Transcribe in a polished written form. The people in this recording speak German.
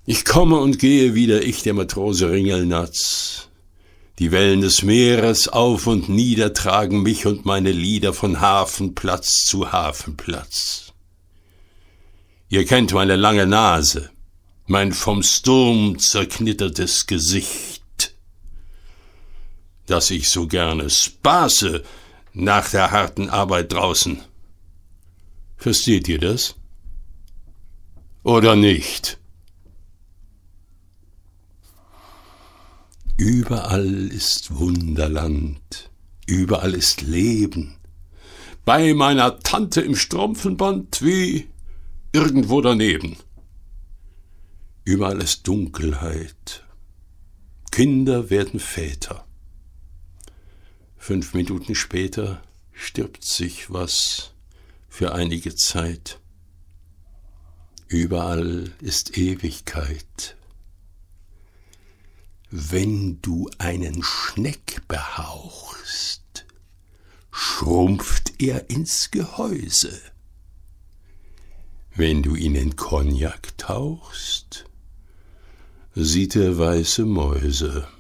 Ich komme und gehe wieder, ich, der Matrose Ringelnatz. Die Wellen des Meeres auf und nieder tragen mich und meine Lieder von Hafenplatz zu Hafenplatz. Ihr kennt meine lange Nase, mein vom Sturm zerknittertes Gesicht, das ich so gerne spaße nach der harten Arbeit draußen. Versteht ihr das? Oder nicht? Überall ist Wunderland, überall ist Leben. Bei meiner Tante im Strumpfenband wie irgendwo daneben. Überall ist Dunkelheit. Kinder werden Väter. 5 Minuten später stirbt sich was für einige Zeit. Überall ist Ewigkeit. Wenn du einen Schneck behauchst, schrumpft er ins Gehäuse. Wenn du ihn in Cognac tauchst, sieht er weiße Mäuse.